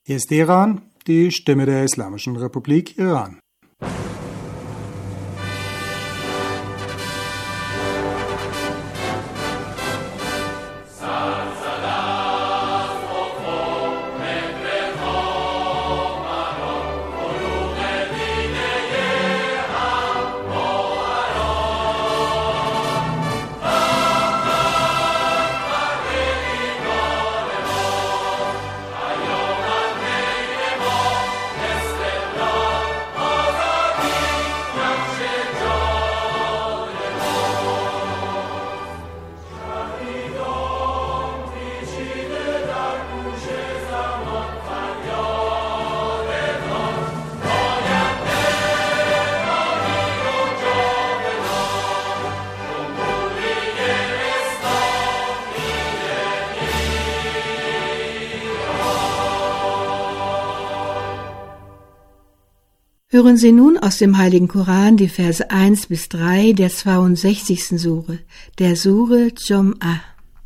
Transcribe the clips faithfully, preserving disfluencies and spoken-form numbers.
Hier ist Teheran, die Stimme der Islamischen Republik Iran. Hören Sie nun aus dem Heiligen Koran die Verse eins bis drei der zweiundsechzigsten Sure, der Sure Jum'ah.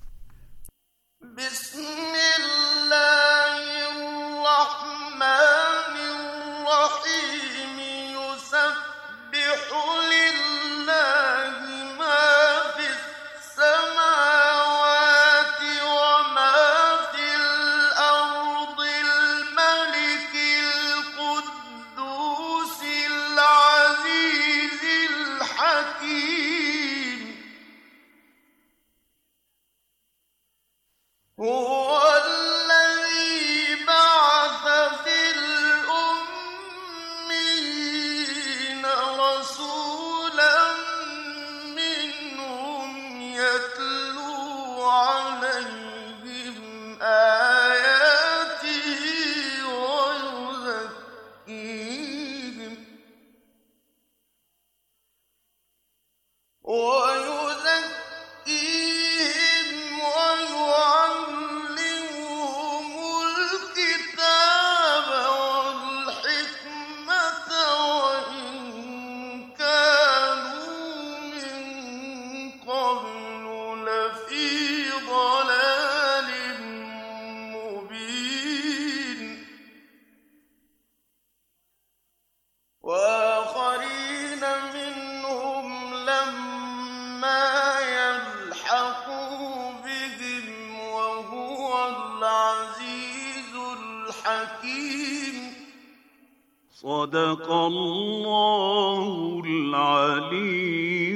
صدق الله العلي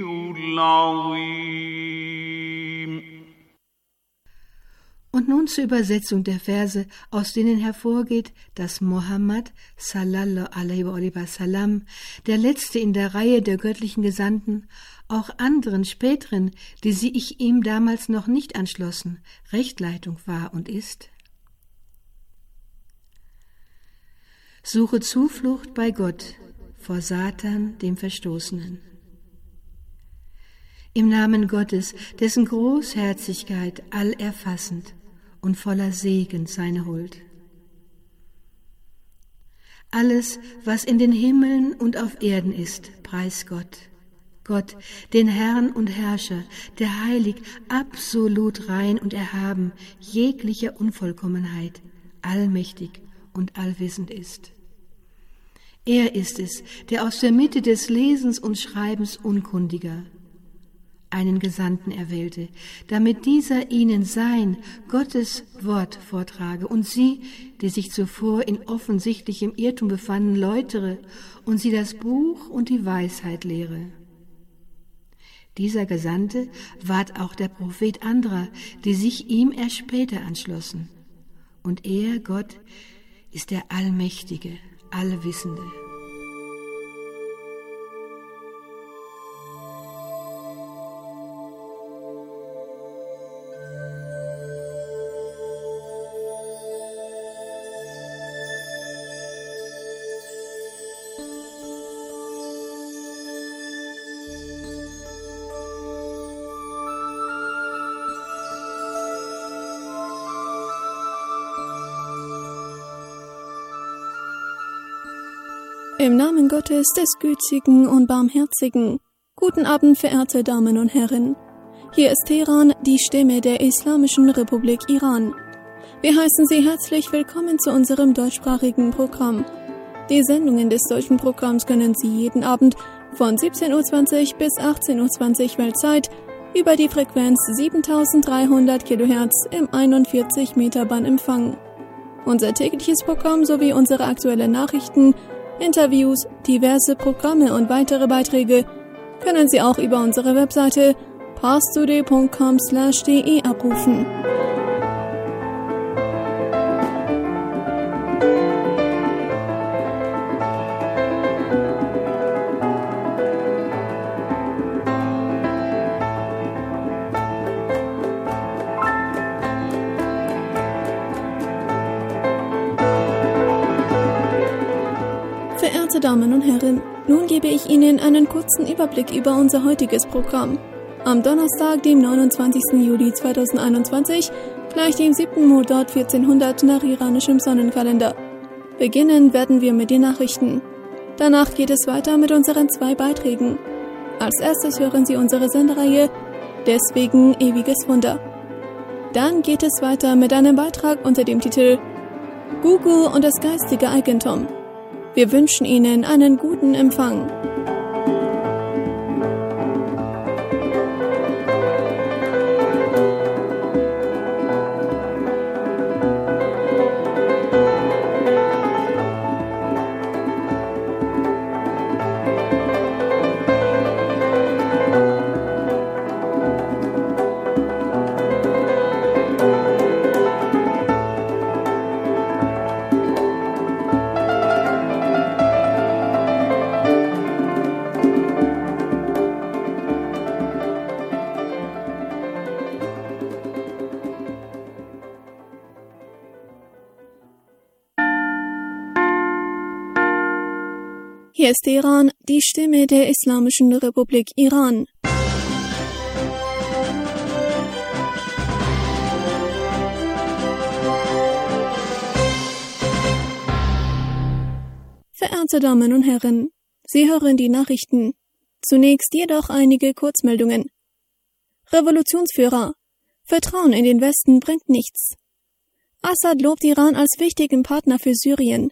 العظيم. Und nun zur Übersetzung der Verse, aus denen hervorgeht, dass Mohammed sallallahu alaihi wa sallam, der letzte in der Reihe der göttlichen Gesandten, auch anderen späteren, die sich ihm damals noch nicht anschlossen, Rechtleitung war und ist. Suche Zuflucht bei Gott vor Satan, dem Verstoßenen. Im Namen Gottes, dessen Großherzigkeit allerfassend und voller Segen seine Huld. Alles, was in den Himmeln und auf Erden ist, preis Gott. Gott, den Herrn und Herrscher, der heilig, absolut rein und erhaben, jeglicher Unvollkommenheit, allmächtig und allwissend ist. Er ist es, der aus der Mitte des Lesens und Schreibens Unkundiger einen Gesandten erwählte, damit dieser ihnen sein, Gottes Wort vortrage und sie, die sich zuvor in offensichtlichem Irrtum befanden, läutere und sie das Buch und die Weisheit lehre. Dieser Gesandte ward auch der Prophet anderer, die sich ihm erst später anschlossen. Und er, Gott, ist der Allmächtige, Allwissende. Im Namen Gottes, des Gütigen und Barmherzigen. Guten Abend, verehrte Damen und Herren. Hier ist Teheran, die Stimme der Islamischen Republik Iran. Wir heißen Sie herzlich willkommen zu unserem deutschsprachigen Programm. Die Sendungen des deutschen Programms können Sie jeden Abend von siebzehn Uhr zwanzig bis achtzehn Uhr zwanzig Weltzeit über die Frequenz siebentausenddreihundert Kilohertz im einundvierzig Meter Band empfangen. Unser tägliches Programm sowie unsere aktuellen Nachrichten, Interviews, diverse Programme und weitere Beiträge können Sie auch über unsere Webseite parstoday punkt com slash de abrufen. Verehrte Damen und Herren, nun gebe ich Ihnen einen kurzen Überblick über unser heutiges Programm. Am Donnerstag, dem neunundzwanzigsten Juli zweitausendeinundzwanzig, gleich dem siebten Modot vierzehnhundert nach iranischem Sonnenkalender. Beginnen werden wir mit den Nachrichten. Danach geht es weiter mit unseren zwei Beiträgen. Als erstes hören Sie unsere Sendereihe Deswegen ewiges Wunder. Dann geht es weiter mit einem Beitrag unter dem Titel Google und das geistige Eigentum. Wir wünschen Ihnen einen guten Empfang. Hier ist Iran, die Stimme der Islamischen Republik Iran. Verehrte Damen und Herren, Sie hören die Nachrichten. Zunächst jedoch einige Kurzmeldungen. Revolutionsführer. Vertrauen in den Westen bringt nichts. Assad lobt Iran als wichtigen Partner für Syrien.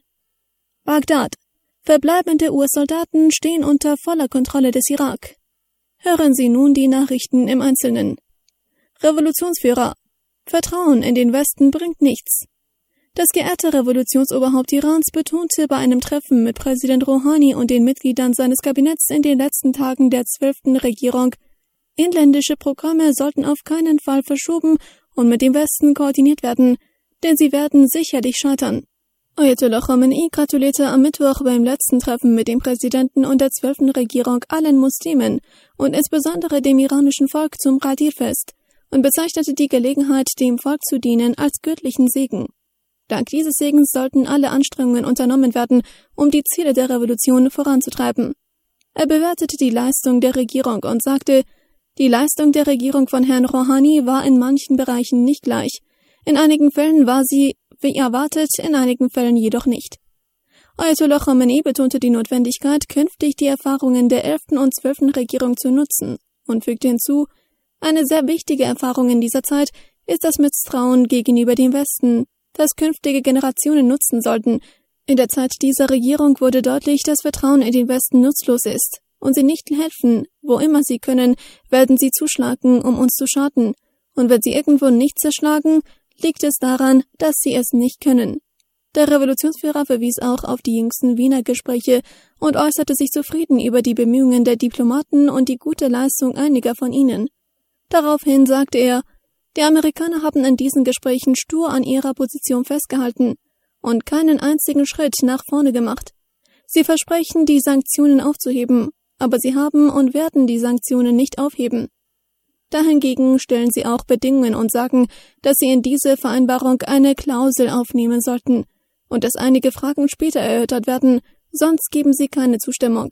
Bagdad. Verbleibende U S-Soldaten stehen unter voller Kontrolle des Irak. Hören Sie nun die Nachrichten im Einzelnen. Revolutionsführer. Vertrauen in den Westen bringt nichts. Das geehrte Revolutionsoberhaupt Irans betonte bei einem Treffen mit Präsident Rouhani und den Mitgliedern seines Kabinetts in den letzten Tagen der zwölften Regierung, inländische Programme sollten auf keinen Fall verschoben und mit dem Westen koordiniert werden, denn sie werden sicherlich scheitern. Ayatollah Khamenei gratulierte am Mittwoch beim letzten Treffen mit dem Präsidenten und der zwölften Regierung allen Muslimen und insbesondere dem iranischen Volk zum Ghadir-Fest und bezeichnete die Gelegenheit, dem Volk zu dienen, als göttlichen Segen. Dank dieses Segens sollten alle Anstrengungen unternommen werden, um die Ziele der Revolution voranzutreiben. Er bewertete die Leistung der Regierung und sagte, die Leistung der Regierung von Herrn Rouhani war in manchen Bereichen nicht gleich. In einigen Fällen war sie wie erwartet, in einigen Fällen jedoch nicht. Ayatollah Khamenei betonte die Notwendigkeit, künftig die Erfahrungen der elften und zwölften Regierung zu nutzen und fügte hinzu, eine sehr wichtige Erfahrung in dieser Zeit ist das Misstrauen gegenüber dem Westen, das künftige Generationen nutzen sollten. In der Zeit dieser Regierung wurde deutlich, dass Vertrauen in den Westen nutzlos ist und sie nicht helfen. Wo immer sie können, werden sie zuschlagen, um uns zu schaden. Und wenn sie irgendwo nicht zerschlagen, liegt es daran, dass sie es nicht können. Der Revolutionsführer verwies auch auf die jüngsten Wiener Gespräche und äußerte sich zufrieden über die Bemühungen der Diplomaten und die gute Leistung einiger von ihnen. Daraufhin sagte er, die Amerikaner haben in diesen Gesprächen stur an ihrer Position festgehalten und keinen einzigen Schritt nach vorne gemacht. Sie versprechen, die Sanktionen aufzuheben, aber sie haben und werden die Sanktionen nicht aufheben. Dahingegen stellen sie auch Bedingungen und sagen, dass sie in diese Vereinbarung eine Klausel aufnehmen sollten und dass einige Fragen später erörtert werden, sonst geben sie keine Zustimmung.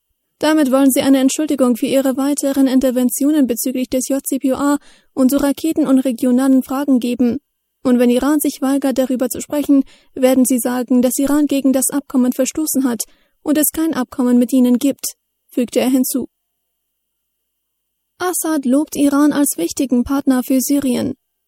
Damit wollen sie eine Entschuldigung für ihre weiteren Interventionen bezüglich des J C P O A und zu Raketen und regionalen Fragen geben. Und wenn Iran sich weigert, darüber zu sprechen, werden sie sagen, dass Iran gegen das Abkommen verstoßen hat und es kein Abkommen mit ihnen gibt, fügte er hinzu. Assad lobt Iran als wichtigen Partner für Syrien.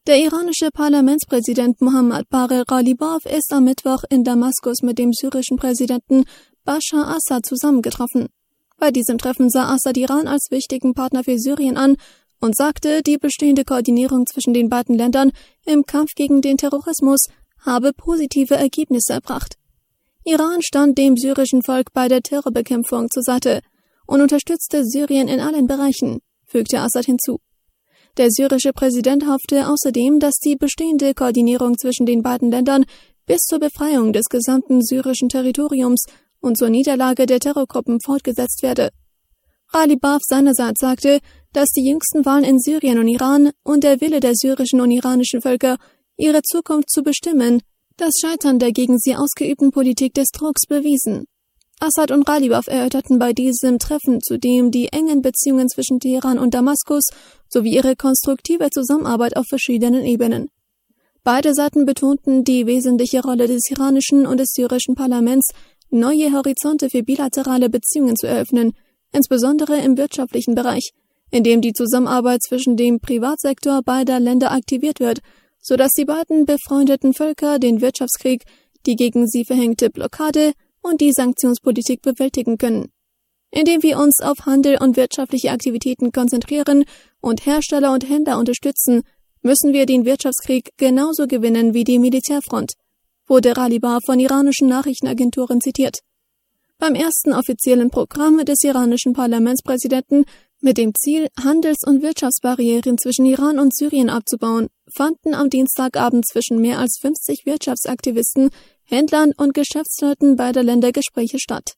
Der iranische Parlamentspräsident Mohammad Bagher Ghalibaf ist am Mittwoch in Damaskus mit dem syrischen Präsidenten Bashar Assad zusammengetroffen. Bei diesem Treffen sah Assad Iran als wichtigen Partner für Syrien an und sagte, die bestehende Koordinierung zwischen den beiden Ländern im Kampf gegen den Terrorismus habe positive Ergebnisse erbracht. Iran stand dem syrischen Volk bei der Terrorbekämpfung zur Seite und unterstützte Syrien in allen Bereichen, fügte Assad hinzu. Der syrische Präsident hoffte außerdem, dass die bestehende Koordinierung zwischen den beiden Ländern bis zur Befreiung des gesamten syrischen Territoriums und zur Niederlage der Terrorgruppen fortgesetzt werde. Ghalibaf seinerseits sagte, dass die jüngsten Wahlen in Syrien und Iran und der Wille der syrischen und iranischen Völker, ihre Zukunft zu bestimmen, das Scheitern der gegen sie ausgeübten Politik des Drucks bewiesen. Assad und Ghalibaf erörterten bei diesem Treffen zudem die engen Beziehungen zwischen Teheran und Damaskus sowie ihre konstruktive Zusammenarbeit auf verschiedenen Ebenen. Beide Seiten betonten die wesentliche Rolle des iranischen und des syrischen Parlaments, neue Horizonte für bilaterale Beziehungen zu eröffnen, insbesondere im wirtschaftlichen Bereich, in dem die Zusammenarbeit zwischen dem Privatsektor beider Länder aktiviert wird, sodass die beiden befreundeten Völker den Wirtschaftskrieg, die gegen sie verhängte Blockade und die Sanktionspolitik bewältigen können. Indem wir uns auf Handel und wirtschaftliche Aktivitäten konzentrieren und Hersteller und Händler unterstützen, müssen wir den Wirtschaftskrieg genauso gewinnen wie die Militärfront, wurde Ghalibaf von iranischen Nachrichtenagenturen zitiert. Beim ersten offiziellen Programm des iranischen Parlamentspräsidenten mit dem Ziel, Handels- und Wirtschaftsbarrieren zwischen Iran und Syrien abzubauen, fanden am Dienstagabend zwischen mehr als fünfzig Wirtschaftsaktivisten, Händlern und Geschäftsleuten beider Länder Gespräche statt.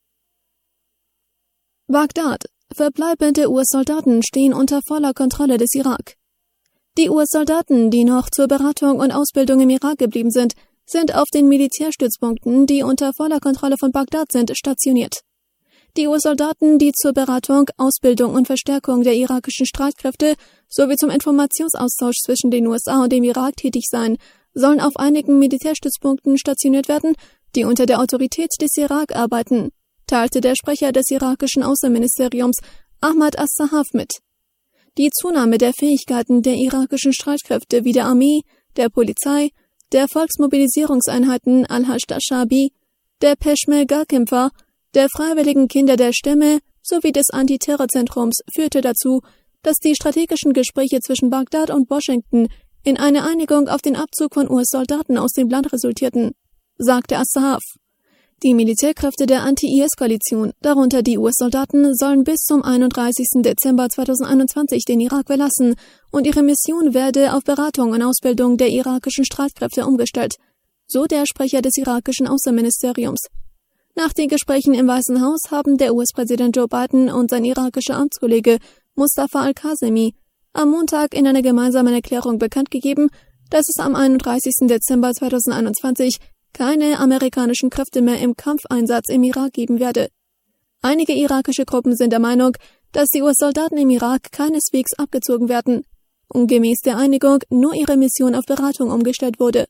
Bagdad. Verbleibende U S-Soldaten stehen unter voller Kontrolle des Irak. Die U S-Soldaten, die noch zur Beratung und Ausbildung im Irak geblieben sind, sind auf den Militärstützpunkten, die unter voller Kontrolle von Bagdad sind, stationiert. Die U S-Soldaten, die zur Beratung, Ausbildung und Verstärkung der irakischen Streitkräfte sowie zum Informationsaustausch zwischen den U S A und dem Irak tätig seien, sollen auf einigen Militärstützpunkten stationiert werden, die unter der Autorität des Irak arbeiten, teilte der Sprecher des irakischen Außenministeriums Ahmad As-Sahaf mit. Die Zunahme der Fähigkeiten der irakischen Streitkräfte wie der Armee, der Polizei, der Volksmobilisierungseinheiten Al-Hashd-Shabi, der Peschmerga-Kämpfer, der freiwilligen Kinder der Stämme sowie des Antiterrorzentrums führte dazu, dass die strategischen Gespräche zwischen Bagdad und Washington in eine Einigung auf den Abzug von U S-Soldaten aus dem Land resultierten, sagte As-Sahaf. Die Militärkräfte der Anti-I S-Koalition, darunter die U S-Soldaten, sollen bis zum einunddreißigsten Dezember zweitausendeinundzwanzig den Irak verlassen und ihre Mission werde auf Beratung und Ausbildung der irakischen Streitkräfte umgestellt, so der Sprecher des irakischen Außenministeriums. Nach den Gesprächen im Weißen Haus haben der U S-Präsident Joe Biden und sein irakischer Amtskollege Mustafa al-Kazemi am Montag in einer gemeinsamen Erklärung bekannt gegeben, dass es am einunddreißigsten Dezember zweitausendeinundzwanzig keine amerikanischen Kräfte mehr im Kampfeinsatz im Irak geben werde. Einige irakische Gruppen sind der Meinung, dass die U S-Soldaten im Irak keineswegs abgezogen werden und gemäß der Einigung nur ihre Mission auf Beratung umgestellt wurde.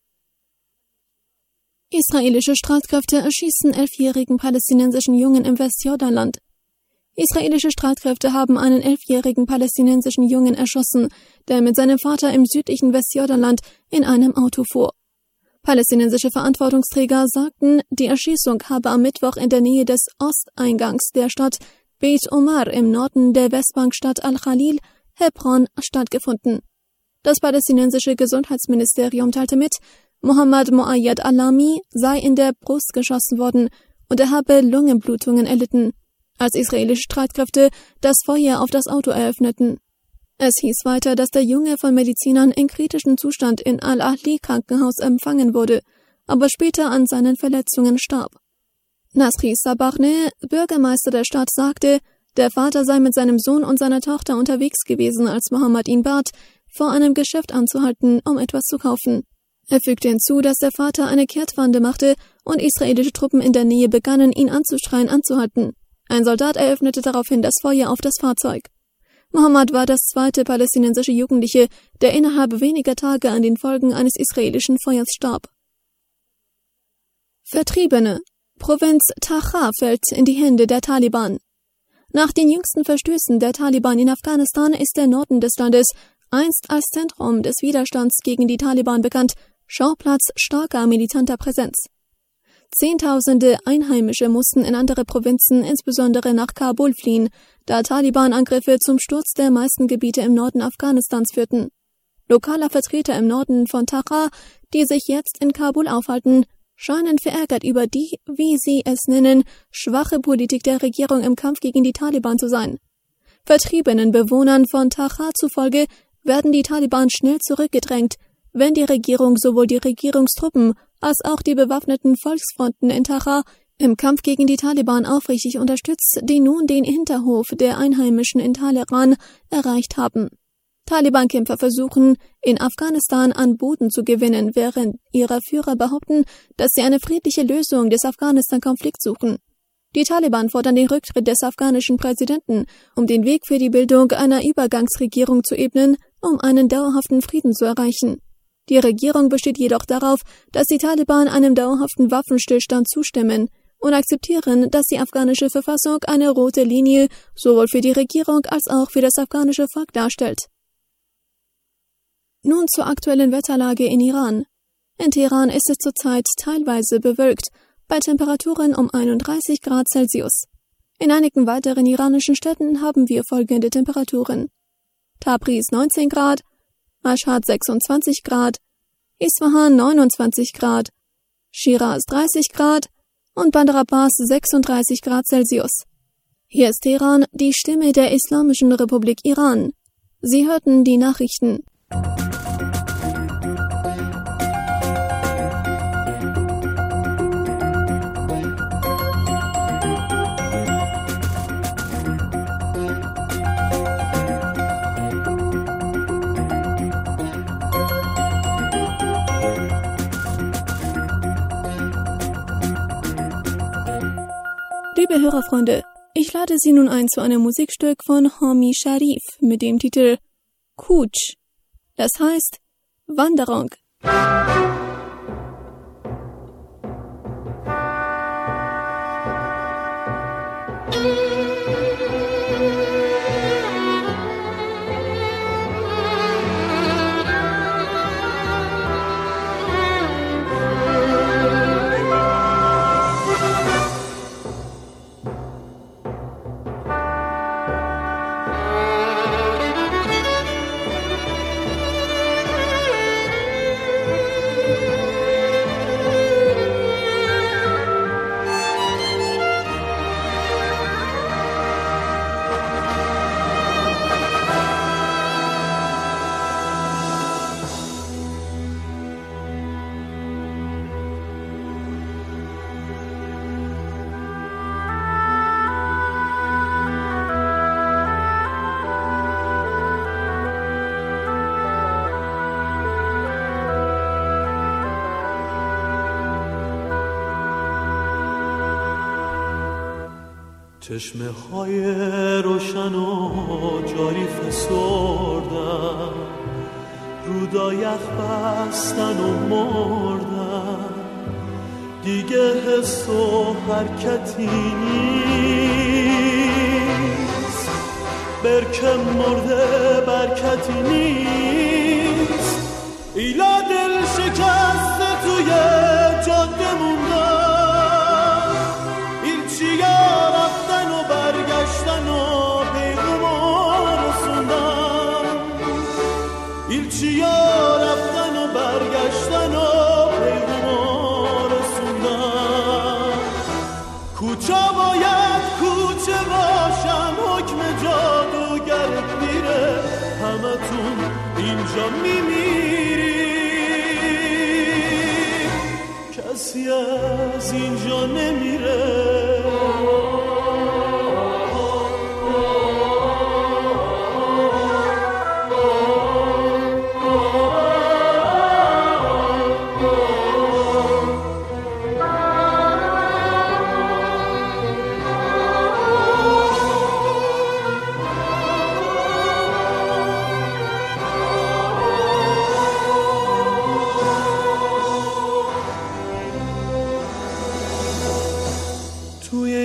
Israelische Streitkräfte erschießen elfjährigen palästinensischen Jungen im Westjordanland. Israelische Streitkräfte haben einen elfjährigen palästinensischen Jungen erschossen, der mit seinem Vater im südlichen Westjordanland in einem Auto fuhr. Palästinensische Verantwortungsträger sagten, die Erschießung habe am Mittwoch in der Nähe des Osteingangs der Stadt Beit Omar im Norden der Westbankstadt Al-Khalil, Hebron, stattgefunden. Das palästinensische Gesundheitsministerium teilte mit, Mohammad Moayyad Alami sei in der Brust geschossen worden und er habe Lungenblutungen erlitten, als israelische Streitkräfte das Feuer auf das Auto eröffneten. Es hieß weiter, dass der Junge von Medizinern in kritischem Zustand in Al-Ahli-Krankenhaus empfangen wurde, aber später an seinen Verletzungen starb. Nasri Sabarne, Bürgermeister der Stadt, sagte, der Vater sei mit seinem Sohn und seiner Tochter unterwegs gewesen, als Mohammed ihn bat, vor einem Geschäft anzuhalten, um etwas zu kaufen. Er fügte hinzu, dass der Vater eine Kehrtwende machte und israelische Truppen in der Nähe begannen, ihn anzuschreien, anzuhalten. Ein Soldat eröffnete daraufhin das Feuer auf das Fahrzeug. Mohammed war das zweite palästinensische Jugendliche, der innerhalb weniger Tage an den Folgen eines israelischen Feuers starb. Vertriebene. Provinz Tacha fällt in die Hände der Taliban. Nach den jüngsten Verstößen der Taliban in Afghanistan ist der Norden des Landes einst als Zentrum des Widerstands gegen die Taliban bekannt, Schauplatz starker militanter Präsenz. Zehntausende Einheimische mussten in andere Provinzen, insbesondere nach Kabul, fliehen, da Taliban-Angriffe zum Sturz der meisten Gebiete im Norden Afghanistans führten. Lokaler Vertreter im Norden von Taqa, die sich jetzt in Kabul aufhalten, scheinen verärgert über die, wie sie es nennen, schwache Politik der Regierung im Kampf gegen die Taliban zu sein. Vertriebenen Bewohnern von Taqa zufolge werden die Taliban schnell zurückgedrängt, wenn die Regierung sowohl die Regierungstruppen als auch die bewaffneten Volksfronten in Taqa im Kampf gegen die Taliban aufrichtig unterstützt, die nun den Hinterhof der Einheimischen in Tehran erreicht haben. Taliban-Kämpfer versuchen, in Afghanistan an Boden zu gewinnen, während ihre Führer behaupten, dass sie eine friedliche Lösung des Afghanistan-Konflikts suchen. Die Taliban fordern den Rücktritt des afghanischen Präsidenten, um den Weg für die Bildung einer Übergangsregierung zu ebnen, um einen dauerhaften Frieden zu erreichen. Die Regierung besteht jedoch darauf, dass die Taliban einem dauerhaften Waffenstillstand zustimmen und akzeptieren, dass die afghanische Verfassung eine rote Linie sowohl für die Regierung als auch für das afghanische Volk darstellt. Nun zur aktuellen Wetterlage in Iran. In Teheran ist es zurzeit teilweise bewölkt, bei Temperaturen um einunddreißig Grad Celsius. In einigen weiteren iranischen Städten haben wir folgende Temperaturen: Tabriz neunzehn Grad, Mashhad sechsundzwanzig Grad, Isfahan neunundzwanzig Grad, Shiraz dreißig Grad und Bandar Abbas sechsunddreißig Grad Celsius. Hier ist Teheran, die Stimme der Islamischen Republik Iran. Sie hörten die Nachrichten. Liebe Hörerfreunde, ich lade Sie nun ein zu einem Musikstück von Homi Sharif mit dem Titel Kuch. Das heißt Wanderung. چشمه های روشن و جاری فسردن، رودا یخ بستن و مردن، دیگه حس و حرکتی نیست، برکه مرده برکتی نیست، ایلا دل شکسته توی جاده موندن، ایلچیا رفتن و برگشتن و پیغوما رسوندن، ایلچیا رفتن و برگشتن و پیغوما رسوندن. کوچه باید کوچه باشن، حکم جادوگرت میره، همتون اینجا میمیری، کسی از اینجا نمیره.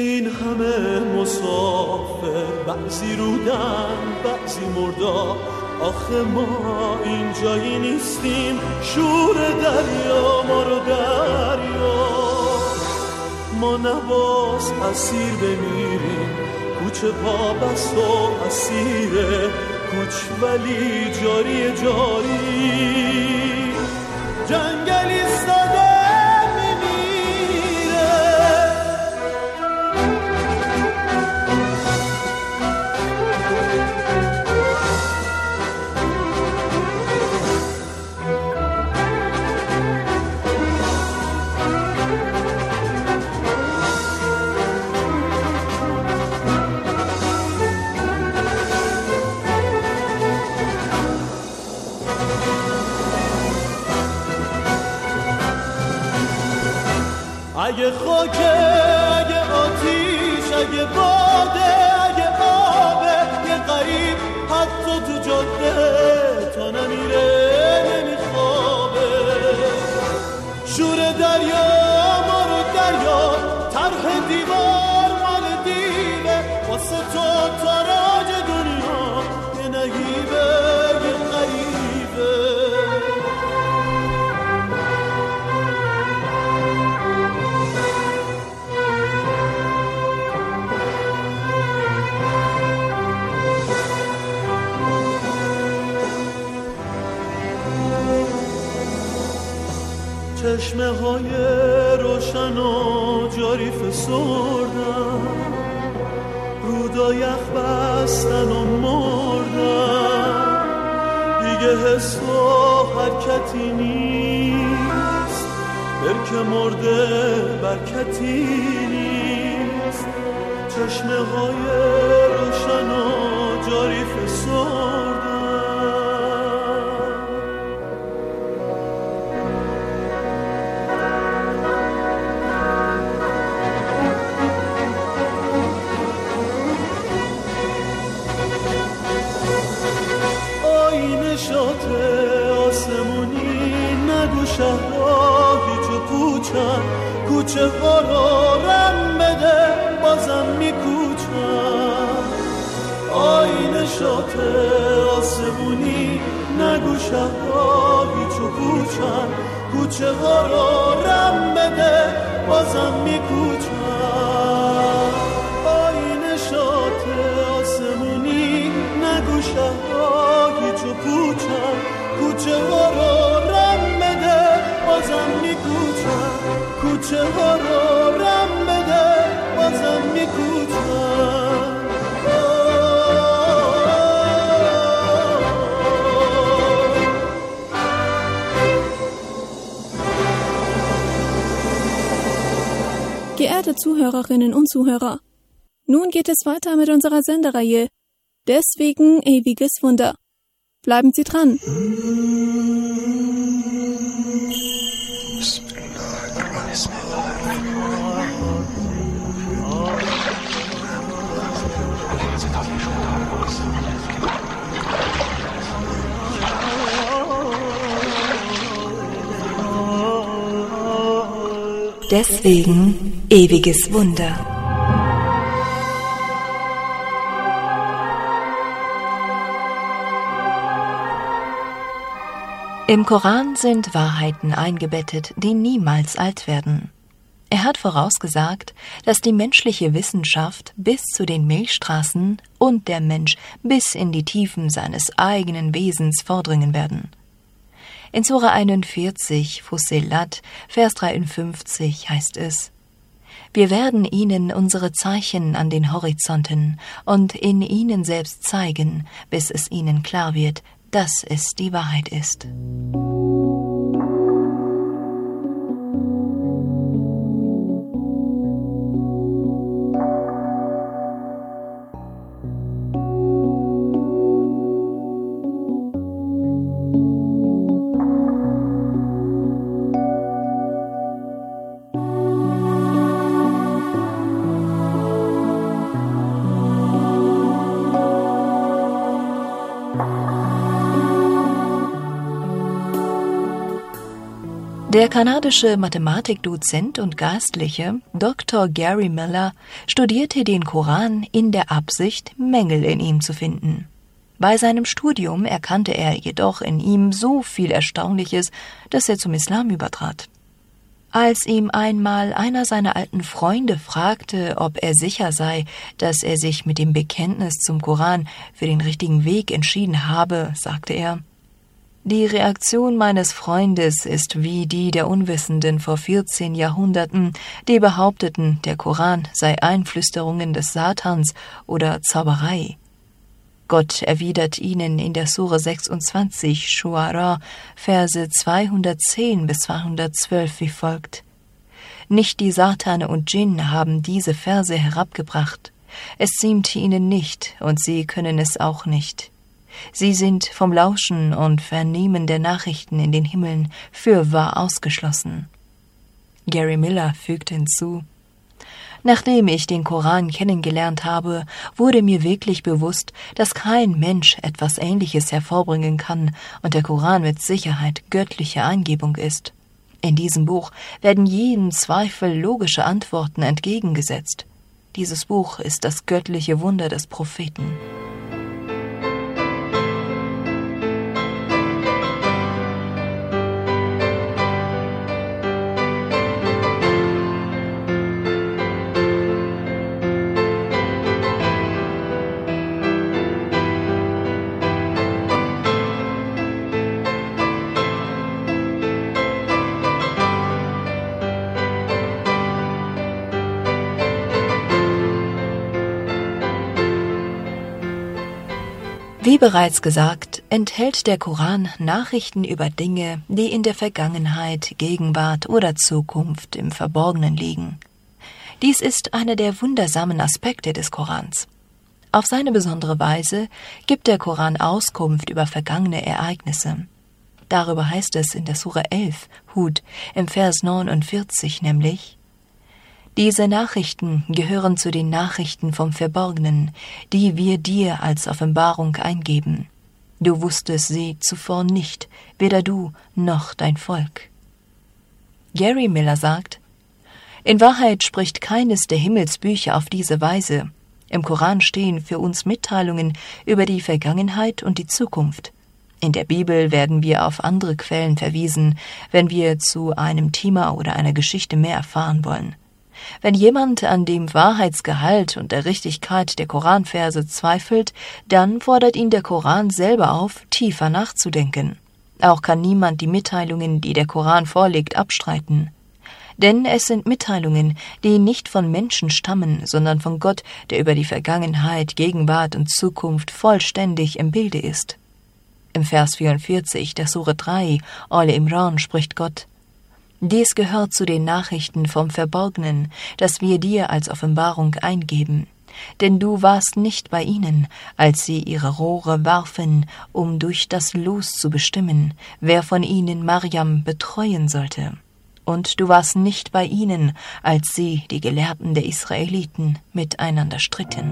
بعضی رودن بعضی مردا، آخه ما اینجایی نیستیم، شور دریا ما رو دریا. ما نباس اسیر بمیریم، کوچه پا بست و اسیره، کوچ ولی جاری جاری. جنگل ایستاده اگه خاکه، اگه آتیش، اگه باده، اگه آبه، یه غریب حتی تو جاده تا نمیره نمیخوابه. شور دریا ما رو دریا، طرح دیوار مال دیوه، واسه تو تاراج دنیا یه نگیبه یه غریبه. چشمه های روشن و جاری فسردن، رودا یخ بستن و مردن. دیگه حس و حرکتی نیست، برکه مرده برکتی نیست. چشمه های روشن و جاری فسردن. آسمونی نگو شهرها هیچ و پوچن، کوچه ها رو رم بده بازم میکوچن. آینه شات آسمونی نگو شهرها هیچ و پوچن، کوچه ها رو رم بده بازم میکوچن. آینه شات آسمونی نگو شهرها هیچ و پوچن، کوچه ها رو رم بده بازم میکوچن. کوچه ها رو رم بده بازم میکوچن. Geehrte Zuhörerinnen und Zuhörer, nun geht es weiter mit unserer Sendereihe Deswegen ewiges Wunder. Bleiben Sie dran. Deswegen ewiges Wunder. Im Koran sind Wahrheiten eingebettet, die niemals alt werden. Er hat vorausgesagt, dass die menschliche Wissenschaft bis zu den Milchstraßen und der Mensch bis in die Tiefen seines eigenen Wesens vordringen werden. In Sura einundvierzig, Fussilat, Vers dreiundfünfzig heißt es: Wir werden ihnen unsere Zeichen an den Horizonten und in ihnen selbst zeigen, bis es ihnen klar wird, dass es die Wahrheit ist. Der kanadische Mathematikdozent und Geistliche Doktor Gary Miller studierte den Koran in der Absicht, Mängel in ihm zu finden. Bei seinem Studium erkannte er jedoch in ihm so viel Erstaunliches, dass er zum Islam übertrat. Als ihm einmal einer seiner alten Freunde fragte, ob er sicher sei, dass er sich mit dem Bekenntnis zum Koran für den richtigen Weg entschieden habe, sagte er: Die Reaktion meines Freundes ist wie die der Unwissenden vor vierzehn Jahrhunderten, die behaupteten, der Koran sei Einflüsterungen des Satans oder Zauberei. Gott erwidert ihnen in der Sure sechsundzwanzig, Schuara, Verse zweihundertzehn bis zweihundertzwölf wie folgt: Nicht die Satane und Djinn haben diese Verse herabgebracht. Es ziemt ihnen nicht, und sie können es auch nicht. Sie sind vom Lauschen und Vernehmen der Nachrichten in den Himmeln fürwahr ausgeschlossen. Gary Miller fügte hinzu: Nachdem ich den Koran kennengelernt habe, wurde mir wirklich bewusst, dass kein Mensch etwas Ähnliches hervorbringen kann und der Koran mit Sicherheit göttliche Eingebung ist. In diesem Buch werden jedem Zweifel logische Antworten entgegengesetzt. Dieses Buch ist das göttliche Wunder des Propheten. Wie bereits gesagt, enthält der Koran Nachrichten über Dinge, die in der Vergangenheit, Gegenwart oder Zukunft im Verborgenen liegen. Dies ist einer der wundersamen Aspekte des Korans. Auf seine besondere Weise gibt der Koran Auskunft über vergangene Ereignisse. Darüber heißt es in der Sure elf, Hud, im Vers neunundvierzig nämlich: Diese Nachrichten gehören zu den Nachrichten vom Verborgenen, die wir dir als Offenbarung eingeben. Du wusstest sie zuvor nicht, weder du noch dein Volk. Gary Miller sagt: In Wahrheit spricht keines der Himmelsbücher auf diese Weise. Im Koran stehen für uns Mitteilungen über die Vergangenheit und die Zukunft. In der Bibel werden wir auf andere Quellen verwiesen, wenn wir zu einem Thema oder einer Geschichte mehr erfahren wollen. Wenn jemand an dem Wahrheitsgehalt und der Richtigkeit der Koranverse zweifelt, dann fordert ihn der Koran selber auf, tiefer nachzudenken. Auch kann niemand die Mitteilungen, die der Koran vorlegt, abstreiten. Denn es sind Mitteilungen, die nicht von Menschen stammen, sondern von Gott, der über die Vergangenheit, Gegenwart und Zukunft vollständig im Bilde ist. Im Vers vierundvierzig der Sure drei, Al Imran, spricht Gott: Dies gehört zu den Nachrichten vom Verborgenen, das wir dir als Offenbarung eingeben. Denn du warst nicht bei ihnen, als sie ihre Rohre warfen, um durch das Los zu bestimmen, wer von ihnen Mariam betreuen sollte. Und du warst nicht bei ihnen, als sie, die Gelehrten der Israeliten, miteinander stritten.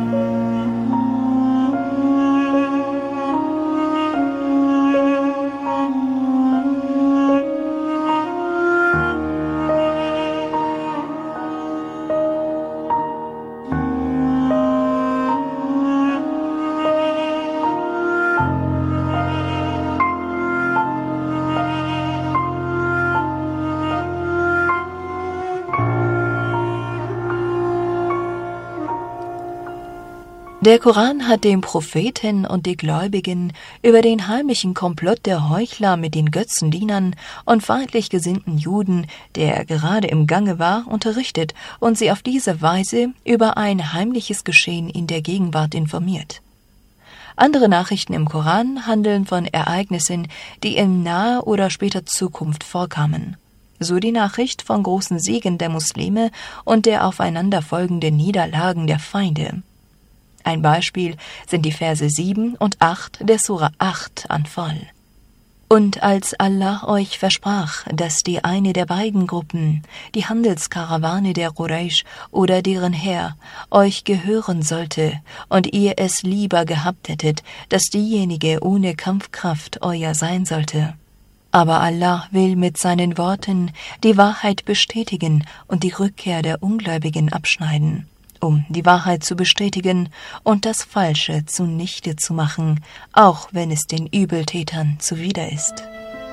Der Koran hat den Propheten und die Gläubigen über den heimlichen Komplott der Heuchler mit den Götzendienern und feindlich gesinnten Juden, der gerade im Gange war, unterrichtet und sie auf diese Weise über ein heimliches Geschehen in der Gegenwart informiert. Andere Nachrichten im Koran handeln von Ereignissen, die in naher oder später Zukunft vorkamen. So die Nachricht von großen Siegen der Muslime und der aufeinanderfolgenden Niederlagen der Feinde. Ein Beispiel sind die Verse sieben und acht der Sure acht Anfal. Und als Allah euch versprach, dass die eine der beiden Gruppen, die Handelskarawane der Quraysh oder deren Heer, euch gehören sollte und ihr es lieber gehabt hättet, dass diejenige ohne Kampfkraft euer sein sollte. Aber Allah will mit seinen Worten die Wahrheit bestätigen und die Rückkehr der Ungläubigen abschneiden. um die Wahrheit zu bestätigen und das Falsche zunichte zu machen, auch wenn es den Übeltätern zuwider ist.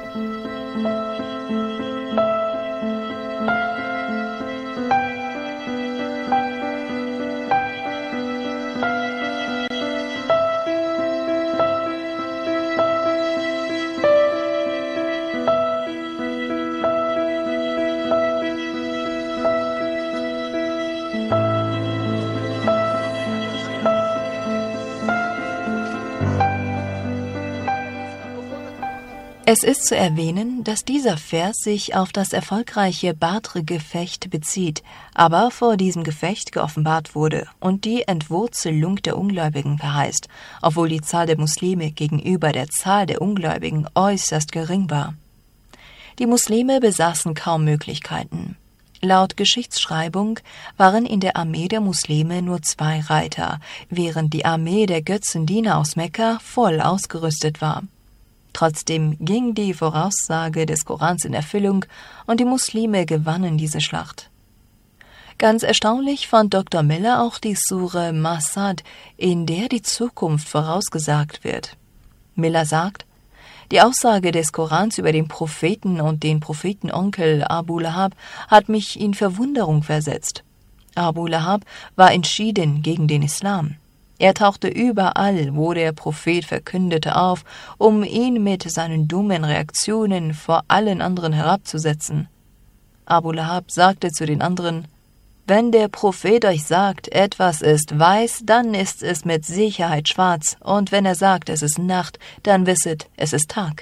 Es ist zu erwähnen, dass dieser Vers sich auf das erfolgreiche Badr-Gefecht bezieht, aber vor diesem Gefecht geoffenbart wurde und die Entwurzelung der Ungläubigen verheißt, obwohl die Zahl der Muslime gegenüber der Zahl der Ungläubigen äußerst gering war. Die Muslime besaßen kaum Möglichkeiten. Laut Geschichtsschreibung waren in der Armee der Muslime nur zwei Reiter, während die Armee der Götzendiener aus Mekka voll ausgerüstet war. Trotzdem ging die Voraussage des Korans in Erfüllung und die Muslime gewannen diese Schlacht. Ganz erstaunlich fand Doktor Miller auch die Sure Masad, in der die Zukunft vorausgesagt wird. Miller sagt, die Aussage des Korans über den Propheten und den Prophetenonkel Abu Lahab hat mich in Verwunderung versetzt. Abu Lahab war entschieden gegen den Islam. Er tauchte überall, wo der Prophet verkündete, auf, um ihn mit seinen dummen Reaktionen vor allen anderen herabzusetzen. Abu Lahab sagte zu den anderen, wenn der Prophet euch sagt, etwas ist weiß, dann ist es mit Sicherheit schwarz, und wenn er sagt, es ist Nacht, dann wisset, es ist Tag.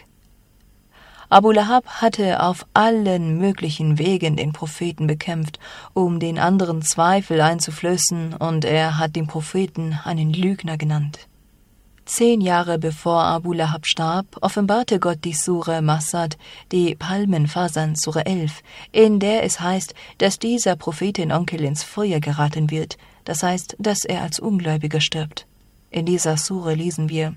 Abu Lahab hatte auf allen möglichen Wegen den Propheten bekämpft, um den anderen Zweifel einzuflößen, und er hat den Propheten einen Lügner genannt. Zehn Jahre bevor Abu Lahab starb, offenbarte Gott die Sure Masad, die Palmenfasern Sure elf, in der es heißt, dass dieser Prophetenonkel ins Feuer geraten wird, das heißt, dass er als Ungläubiger stirbt. In dieser Sure lesen wir: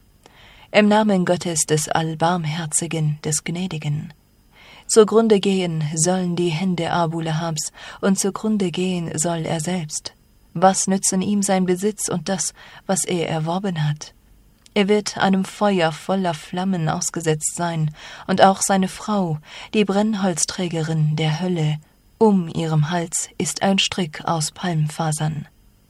Im Namen Gottes des Allbarmherzigen, des Gnädigen. Zugrunde gehen sollen die Hände Abu Lahabs, und zugrunde gehen soll er selbst. Was nützen ihm sein Besitz und das, was er erworben hat? Er wird einem Feuer voller Flammen ausgesetzt sein, und auch seine Frau, die Brennholzträgerin der Hölle, um ihrem Hals ist ein Strick aus Palmfasern.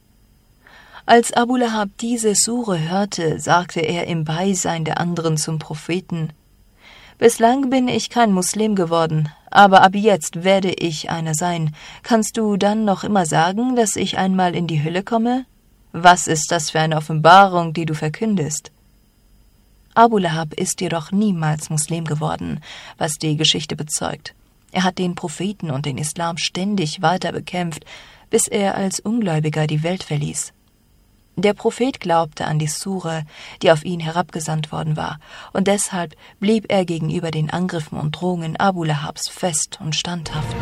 Als Abu Lahab diese Sure hörte, sagte er im Beisein der anderen zum Propheten: Bislang bin ich kein Muslim geworden, aber ab jetzt werde ich einer sein. Kannst du dann noch immer sagen, dass ich einmal in die Hölle komme? Was ist das für eine Offenbarung, die du verkündest? Abu Lahab ist jedoch niemals Muslim geworden, was die Geschichte bezeugt. Er hat den Propheten und den Islam ständig weiter bekämpft, bis er als Ungläubiger die Welt verließ. Der Prophet glaubte an die Sure, die auf ihn herabgesandt worden war, und deshalb blieb er gegenüber den Angriffen und Drohungen Abu Lahabs fest und standhaft.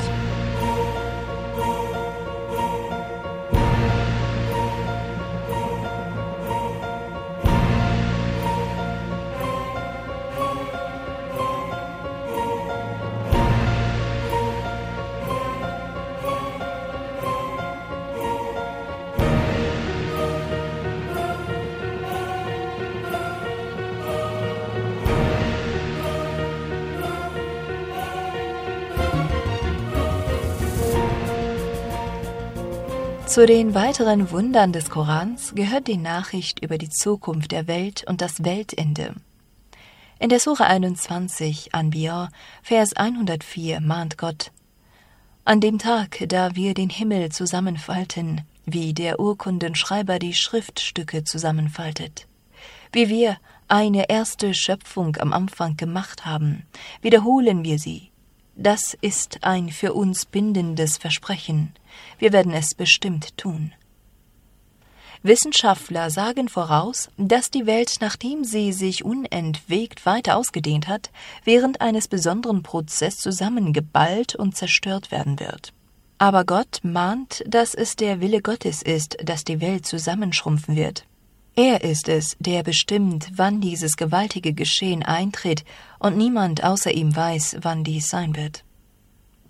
Zu den weiteren Wundern des Korans gehört die Nachricht über die Zukunft der Welt und das Weltende. In der Sure einundzwanzig, Anbiya, Vers hundertvier, mahnt Gott: An dem Tag, da wir den Himmel zusammenfalten, wie der Urkundenschreiber die Schriftstücke zusammenfaltet, wie wir eine erste Schöpfung am Anfang gemacht haben, wiederholen wir sie. Das ist ein für uns bindendes Versprechen. Wir werden es bestimmt tun. Wissenschaftler sagen voraus, dass die Welt, nachdem sie sich unentwegt weiter ausgedehnt hat, während eines besonderen Prozesses zusammengeballt und zerstört werden wird. Aber Gott mahnt, dass es der Wille Gottes ist, dass die Welt zusammenschrumpfen wird. Er ist es, der bestimmt, wann dieses gewaltige Geschehen eintritt, und niemand außer ihm weiß, wann dies sein wird.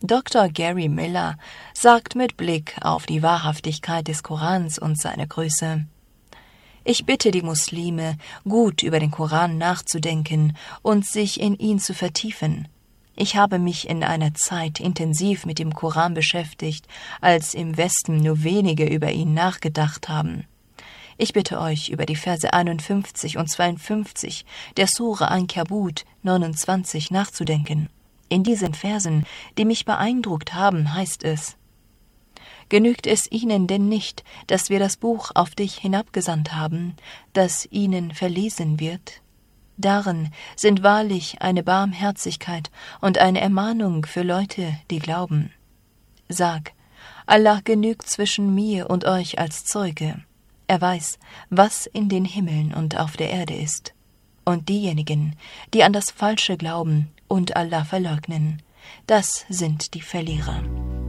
Doktor Gary Miller sagt mit Blick auf die Wahrhaftigkeit des Korans und seine Größe: Ich bitte die Muslime, gut über den Koran nachzudenken und sich in ihn zu vertiefen. Ich habe mich in einer Zeit intensiv mit dem Koran beschäftigt, als im Westen nur wenige über ihn nachgedacht haben. Ich bitte euch, über die Verse einundfünfzig und zweiundfünfzig der Sure Ankabut neunundzwanzig nachzudenken. In diesen Versen, die mich beeindruckt haben, heißt es: Genügt es ihnen denn nicht, dass wir das Buch auf dich hinabgesandt haben, das ihnen verlesen wird? Darin sind wahrlich eine Barmherzigkeit und eine Ermahnung für Leute, die glauben. Sag, Allah genügt zwischen mir und euch als Zeuge. Er weiß, was in den Himmeln und auf der Erde ist. Und diejenigen, die an das Falsche glauben und Allah verleugnen, das sind die Verlierer.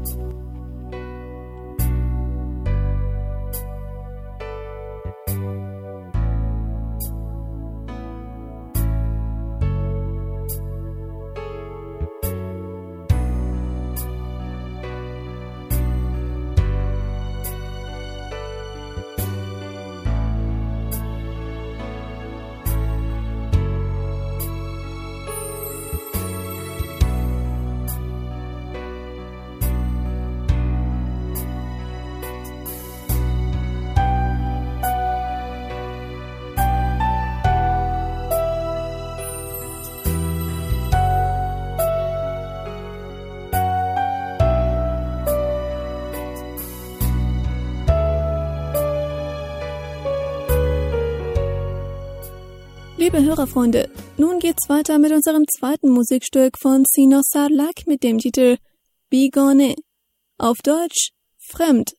Liebe Hörerfreunde, nun geht's weiter mit unserem zweiten Musikstück von Sino Sarlak mit dem Titel Bigone, auf Deutsch Fremd.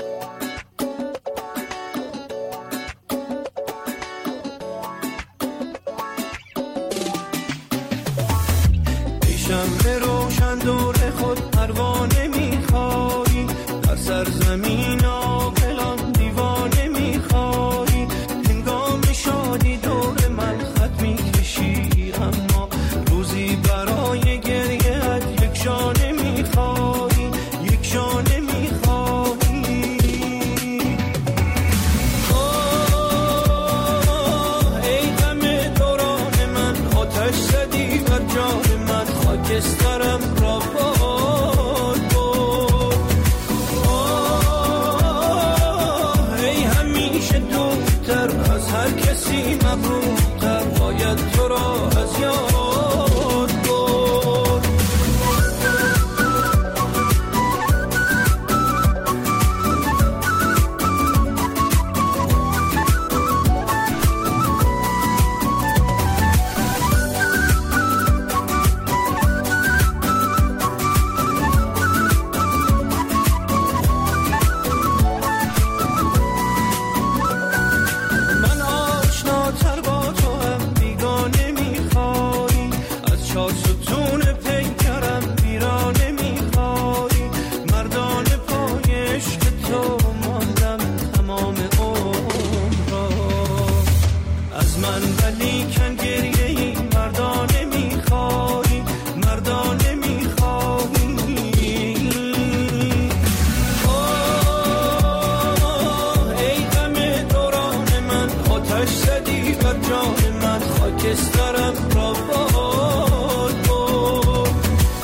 شمع روشن دور خود پروانه میخوایی در سرزمین عاقلان دیوانه میخوایی هنگام شادی دور من خط میکشی اما روزی برای گریه‌ات یک شانه میخوایی یک شانه میخوایی آه ای غم دوران من آتش زدی بر جان من خاکسترم را باد برد آه ای همیشه دورتر از هر کسی مغرورتر باید تو را از یاد برد من آشناتر با تو هم بیگانه میخوایی از چار ستون پیکرم ویرانه میخوایی مردان پای عشق تو ماندم تمام عمر را از من ولیکن گریه ای مردانه میخوایی مردانه میخوایی آه ای غم دوران من آتش زدی بر جان من خاکسترم را باد برد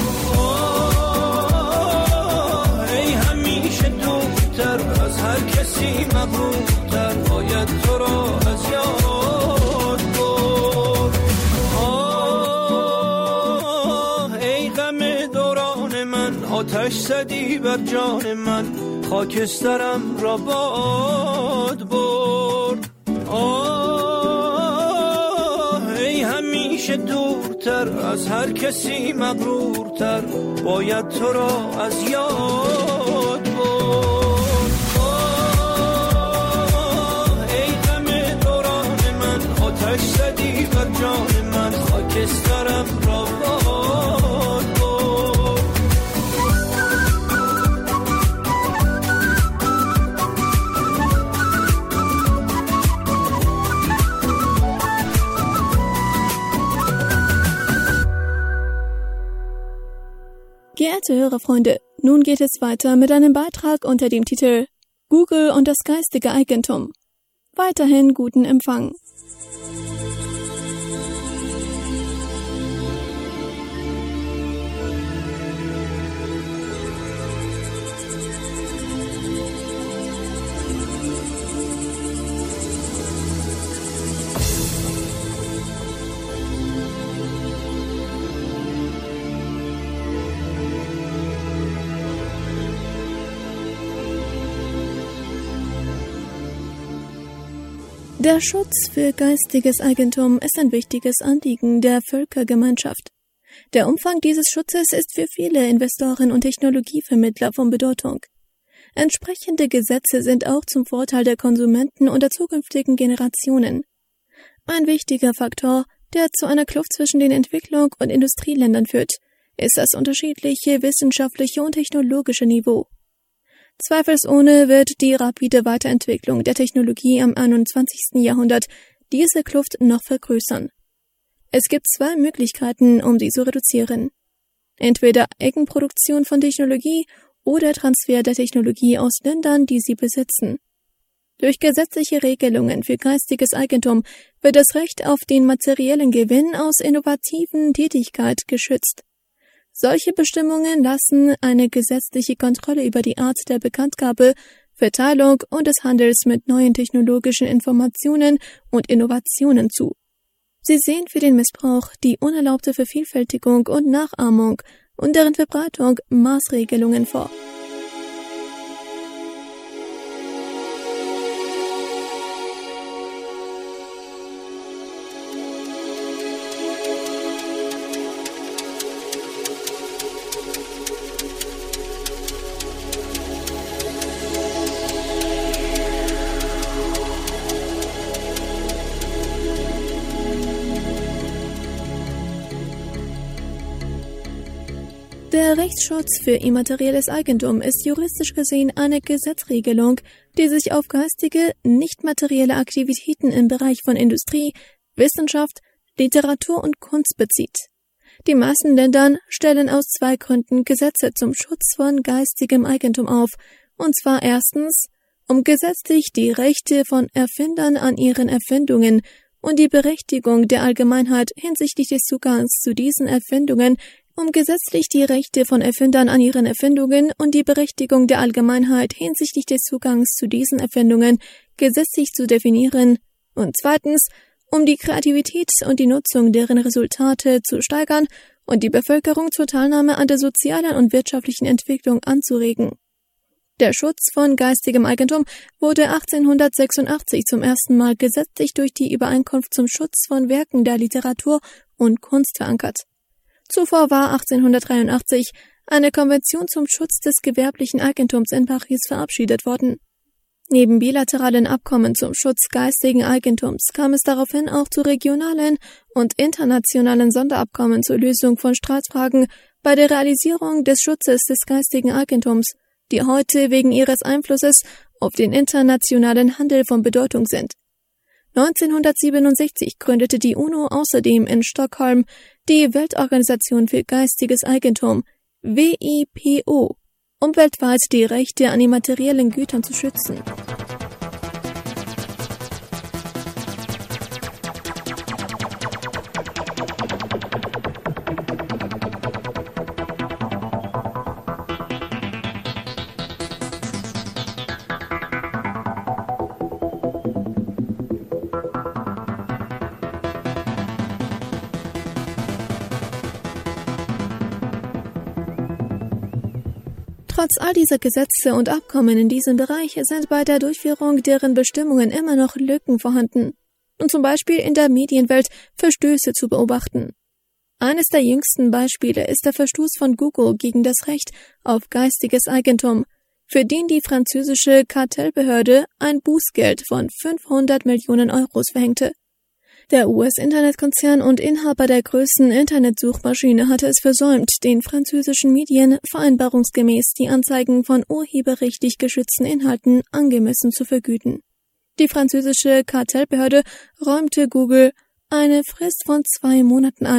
آه ای همیشه دورتر از هر کسی مغرورتر باید تو را از یاد برد آه ای غم دوران من آتش زدی بر جان من خاکسترم را باد برد آه ای همیشه دورتر از هر کسی مغرورتر باید تو را از یاد برد آه ای غم دوران من آتش زدی بر جان من خاکسترم را باد برد Geehrte Hörerfreunde, nun geht es weiter mit einem Beitrag unter dem Titel Google und das geistige Eigentum. Weiterhin guten Empfang. Der Schutz für geistiges Eigentum ist ein wichtiges Anliegen der Völkergemeinschaft. Der Umfang dieses Schutzes ist für viele Investoren und Technologievermittler von Bedeutung. Entsprechende Gesetze sind auch zum Vorteil der Konsumenten und der zukünftigen Generationen. Ein wichtiger Faktor, der zu einer Kluft zwischen den Entwicklung- und Industrieländern führt, ist das unterschiedliche wissenschaftliche und technologische Niveau. Zweifelsohne wird die rapide Weiterentwicklung der Technologie am einundzwanzigsten Jahrhundert diese Kluft noch vergrößern. Es gibt zwei Möglichkeiten, um sie zu reduzieren. Entweder Eigenproduktion von Technologie oder Transfer der Technologie aus Ländern, die sie besitzen. Durch gesetzliche Regelungen für geistiges Eigentum wird das Recht auf den materiellen Gewinn aus innovativen Tätigkeit geschützt. Solche Bestimmungen lassen eine gesetzliche Kontrolle über die Art der Bekanntgabe, Verteilung und des Handels mit neuen technologischen Informationen und Innovationen zu. Sie sehen für den Missbrauch, die unerlaubte Vervielfältigung und Nachahmung und deren Verbreitung Maßregelungen vor. Der Rechtsschutz für immaterielles Eigentum ist juristisch gesehen eine Gesetzregelung, die sich auf geistige, nicht materielle Aktivitäten im Bereich von Industrie, Wissenschaft, Literatur und Kunst bezieht. Die meisten Länder stellen aus zwei Gründen Gesetze zum Schutz von geistigem Eigentum auf, und zwar erstens, um gesetzlich die Rechte von Erfindern an ihren Erfindungen und die Berechtigung der Allgemeinheit hinsichtlich des Zugangs zu diesen Erfindungen um gesetzlich die Rechte von Erfindern an ihren Erfindungen und die Berechtigung der Allgemeinheit hinsichtlich des Zugangs zu diesen Erfindungen gesetzlich zu definieren, und zweitens, um die Kreativität und die Nutzung deren Resultate zu steigern und die Bevölkerung zur Teilnahme an der sozialen und wirtschaftlichen Entwicklung anzuregen. Der Schutz von geistigem Eigentum wurde achtzehnhundertsechsundachtzig zum ersten Mal gesetzlich durch die Übereinkunft zum Schutz von Werken der Literatur und Kunst verankert. Zuvor war achtzehnhundertdreiundachtzig eine Konvention zum Schutz des gewerblichen Eigentums in Paris verabschiedet worden. Neben bilateralen Abkommen zum Schutz geistigen Eigentums kam es daraufhin auch zu regionalen und internationalen Sonderabkommen zur Lösung von Streitfragen bei der Realisierung des Schutzes des geistigen Eigentums, die heute wegen ihres Einflusses auf den internationalen Handel von Bedeutung sind. neunzehnhundertsiebenundsechzig gründete die UNO außerdem in Stockholm die Weltorganisation für geistiges Eigentum, W I P O, um weltweit die Rechte an immateriellen Gütern zu schützen. Trotz all dieser Gesetze und Abkommen in diesem Bereich sind bei der Durchführung deren Bestimmungen immer noch Lücken vorhanden und zum Beispiel in der Medienwelt Verstöße zu beobachten. Eines der jüngsten Beispiele ist der Verstoß von Google gegen das Recht auf geistiges Eigentum, für den die französische Kartellbehörde ein Bußgeld von fünfhundert Millionen Euro verhängte. Der U S-Internetkonzern und Inhaber der größten Internetsuchmaschine hatte es versäumt, den französischen Medien vereinbarungsgemäß die Anzeigen von urheberrechtlich geschützten Inhalten angemessen zu vergüten. Die französische Kartellbehörde räumte Google eine Frist von zwei Monaten ein,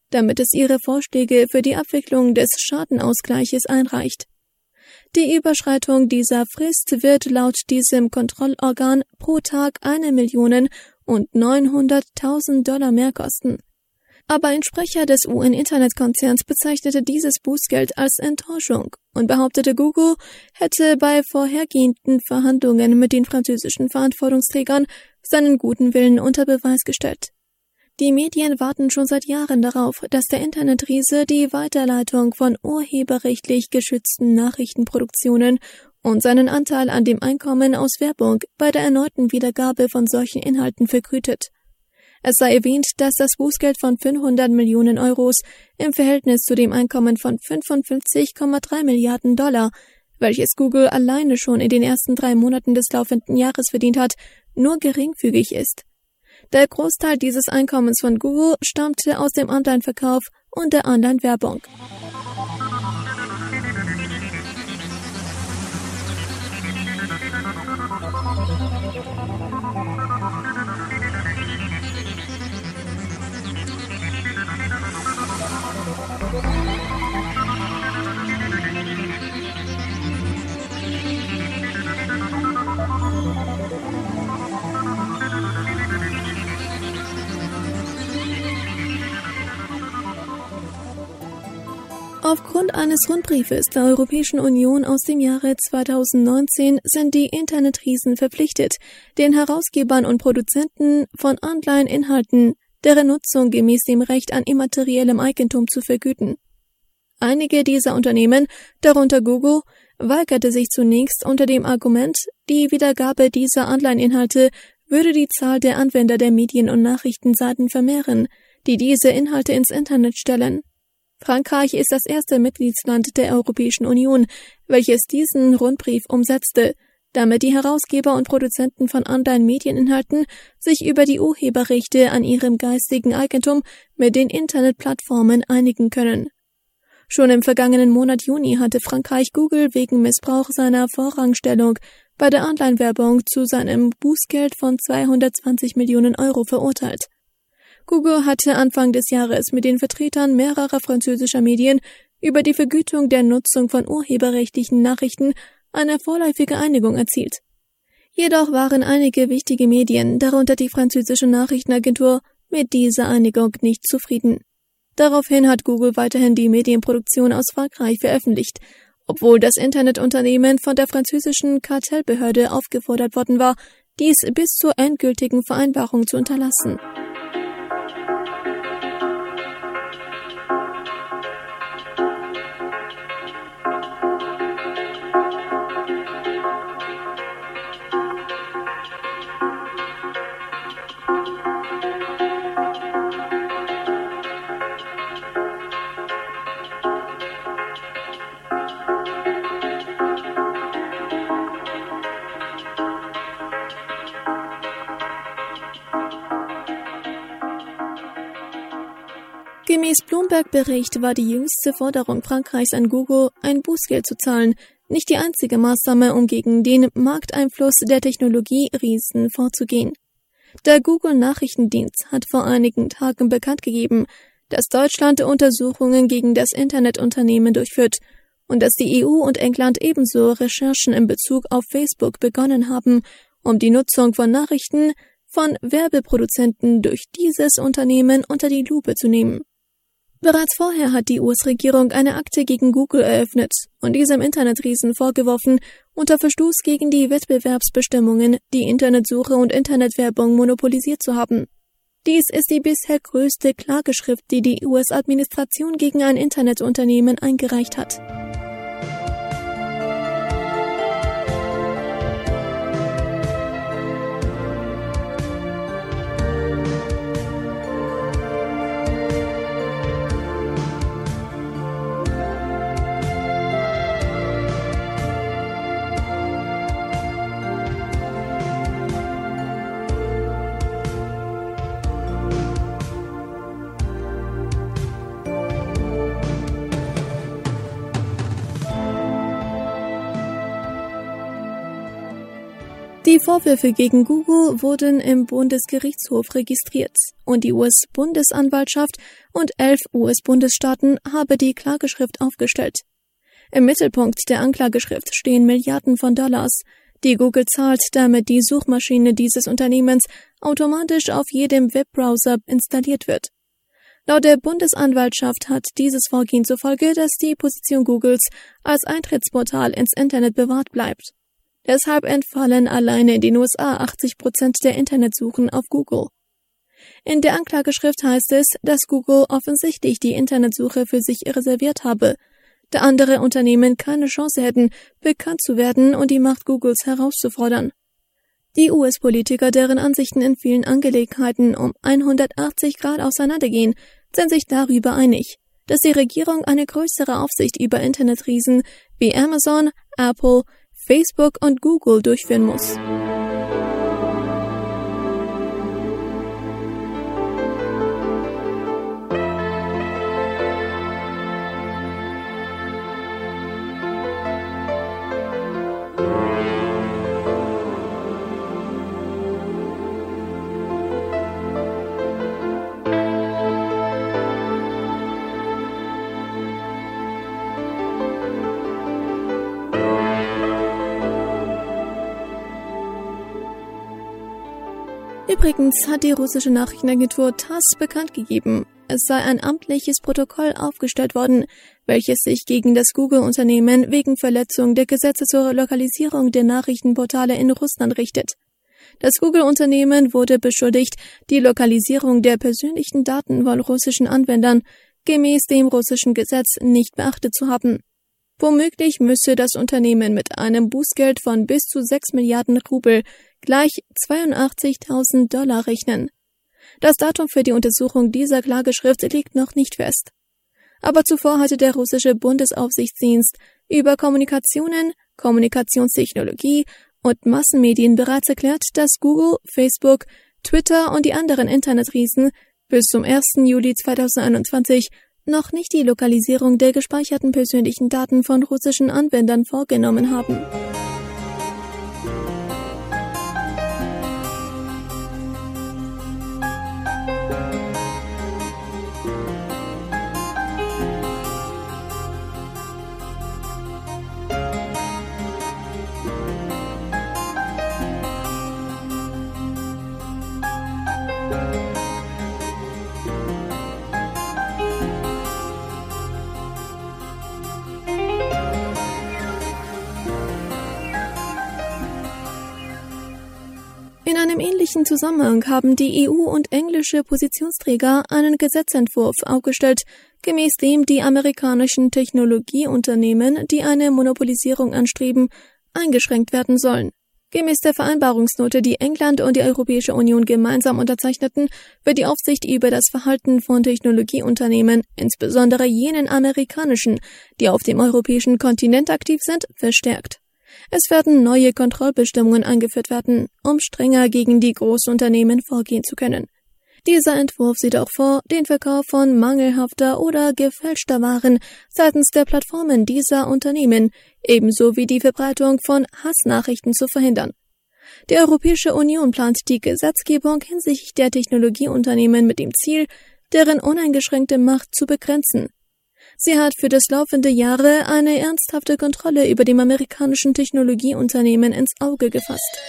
damit es ihre Vorschläge für die Abwicklung des Schadenausgleiches einreicht. Die Überschreitung dieser Frist wird laut diesem Kontrollorgan pro Tag eine Million und neunhunderttausend Dollar mehr kosten. Aber ein Sprecher des U N-Internetkonzerns bezeichnete dieses Bußgeld als Enttäuschung und behauptete, Google hätte bei vorhergehenden Verhandlungen mit den französischen Verantwortungsträgern seinen guten Willen unter Beweis gestellt. Die Medien warten schon seit Jahren darauf, dass der Internetriese die Weiterleitung von urheberrechtlich geschützten Nachrichtenproduktionen und seinen Anteil an dem Einkommen aus Werbung bei der erneuten Wiedergabe von solchen Inhalten vergütet. Es sei erwähnt, dass das Bußgeld von fünfhundert Millionen Euros im Verhältnis zu dem Einkommen von fünfundfünfzig Komma drei Milliarden Dollar, welches Google alleine schon in den ersten drei Monaten des laufenden Jahres verdient hat, nur geringfügig ist. Der Großteil dieses Einkommens von Google stammte aus dem Online-Verkauf und der Online-Werbung. Aufgrund eines Rundbriefes der Europäischen Union aus dem Jahre zweitausendneunzehn sind die Internetriesen verpflichtet, den Herausgebern und Produzenten von Online-Inhalten deren Nutzung gemäß dem Recht an immateriellem Eigentum zu vergüten. Einige dieser Unternehmen, darunter Google, weigerte sich zunächst unter dem Argument, die Wiedergabe dieser Online-Inhalte würde die Zahl der Anwender der Medien- und Nachrichtenseiten vermehren, die diese Inhalte ins Internet stellen. Frankreich ist das erste Mitgliedsland der Europäischen Union, welches diesen Rundbrief umsetzte, damit die Herausgeber und Produzenten von Online-Medieninhalten sich über die Urheberrechte an ihrem geistigen Eigentum mit den Internetplattformen einigen können. Schon im vergangenen Monat Juni hatte Frankreich Google wegen Missbrauch seiner Vorrangstellung bei der Online-Werbung zu seinem Bußgeld von zweihundertzwanzig Millionen Euro verurteilt. Google hatte Anfang des Jahres mit den Vertretern mehrerer französischer Medien über die Vergütung der Nutzung von urheberrechtlichen Nachrichten eine vorläufige Einigung erzielt. Jedoch waren einige wichtige Medien, darunter die französische Nachrichtenagentur, mit dieser Einigung nicht zufrieden. Daraufhin hat Google weiterhin die Medienproduktion aus Frankreich veröffentlicht, obwohl das Internetunternehmen von der französischen Kartellbehörde aufgefordert worden war, dies bis zur endgültigen Vereinbarung zu unterlassen. Gemäß Bloomberg-Bericht war die jüngste Forderung Frankreichs an Google, ein Bußgeld zu zahlen, nicht die einzige Maßnahme, um gegen den Markteinfluss der Technologieriesen vorzugehen. Der Google-Nachrichtendienst hat vor einigen Tagen bekannt gegeben, dass Deutschland Untersuchungen gegen das Internetunternehmen durchführt und dass die E U und England ebenso Recherchen in Bezug auf Facebook begonnen haben, um die Nutzung von Nachrichten von Werbeproduzenten durch dieses Unternehmen unter die Lupe zu nehmen. Bereits vorher hat die U S-Regierung eine Akte gegen Google eröffnet und diesem Internetriesen vorgeworfen, unter Verstoß gegen die Wettbewerbsbestimmungen die Internetsuche und Internetwerbung monopolisiert zu haben. Dies ist die bisher größte Klageschrift, die die U S-Administration gegen ein Internetunternehmen eingereicht hat. Die Vorwürfe gegen Google wurden im Bundesgerichtshof registriert und die U S-Bundesanwaltschaft und elf U S-Bundesstaaten haben die Klageschrift aufgestellt. Im Mittelpunkt der Anklageschrift stehen Milliarden von Dollars, die Google zahlt, damit die Suchmaschine dieses Unternehmens automatisch auf jedem Webbrowser installiert wird. Laut der Bundesanwaltschaft hat dieses Vorgehen zur Folge, dass die Position Googles als Eintrittsportal ins Internet bewahrt bleibt. Deshalb entfallen alleine in den U S A achtzig Prozent der Internetsuchen auf Google. In der Anklageschrift heißt es, dass Google offensichtlich die Internetsuche für sich reserviert habe, da andere Unternehmen keine Chance hätten, bekannt zu werden und die Macht Googles herauszufordern. Die U S-Politiker, deren Ansichten in vielen Angelegenheiten um hundertachtzig Grad auseinandergehen, sind sich darüber einig, dass die Regierung eine größere Aufsicht über Internetriesen wie Amazon, Apple, Facebook und Google durchführen muss. Übrigens hat die russische Nachrichtenagentur TASS bekannt gegeben, es sei ein amtliches Protokoll aufgestellt worden, welches sich gegen das Google-Unternehmen wegen Verletzung der Gesetze zur Lokalisierung der Nachrichtenportale in Russland richtet. Das Google-Unternehmen wurde beschuldigt, die Lokalisierung der persönlichen Daten von russischen Anwendern gemäß dem russischen Gesetz nicht beachtet zu haben. Womöglich müsse das Unternehmen mit einem Bußgeld von bis zu sechs Milliarden Rubel gleich zweiundachtzigtausend Dollar rechnen. Das Datum für die Untersuchung dieser Klageschrift liegt noch nicht fest. Aber zuvor hatte der russische Bundesaufsichtsdienst über Kommunikationen, Kommunikationstechnologie und Massenmedien bereits erklärt, dass Google, Facebook, Twitter und die anderen Internetriesen bis zum ersten Juli zweitausendeinundzwanzig noch nicht die Lokalisierung der gespeicherten persönlichen Daten von russischen Anwendern vorgenommen haben. In einem ähnlichen Zusammenhang haben die E U und englische Positionsträger einen Gesetzentwurf aufgestellt, gemäß dem die amerikanischen Technologieunternehmen, die eine Monopolisierung anstreben, eingeschränkt werden sollen. Gemäß der Vereinbarungsnote, die England und die Europäische Union gemeinsam unterzeichneten, wird die Aufsicht über das Verhalten von Technologieunternehmen, insbesondere jenen amerikanischen, die auf dem europäischen Kontinent aktiv sind, verstärkt. Es werden neue Kontrollbestimmungen eingeführt werden, um strenger gegen die Großunternehmen vorgehen zu können. Dieser Entwurf sieht auch vor, den Verkauf von mangelhafter oder gefälschter Waren seitens der Plattformen dieser Unternehmen, ebenso wie die Verbreitung von Hassnachrichten zu verhindern. Die Europäische Union plant die Gesetzgebung hinsichtlich der Technologieunternehmen mit dem Ziel, deren uneingeschränkte Macht zu begrenzen. Sie hat für das laufende Jahre eine ernsthafte Kontrolle über dem amerikanischen Technologieunternehmen ins Auge gefasst.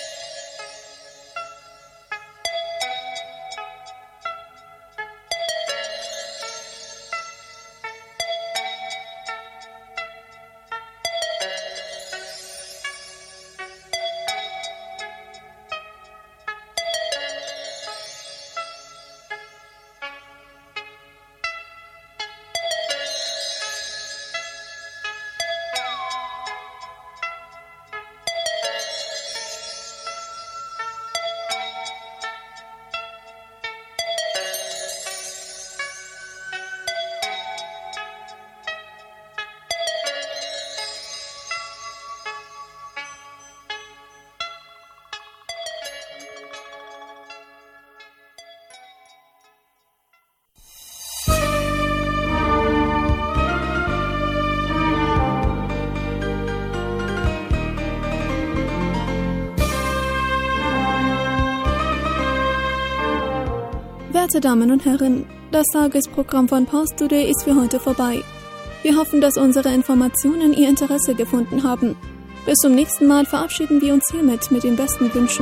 Verehrte Damen und Herren, das Tagesprogramm von Pars Today ist für heute vorbei. Wir hoffen, dass unsere Informationen Ihr Interesse gefunden haben. Bis zum nächsten Mal verabschieden wir uns hiermit mit den besten Wünschen.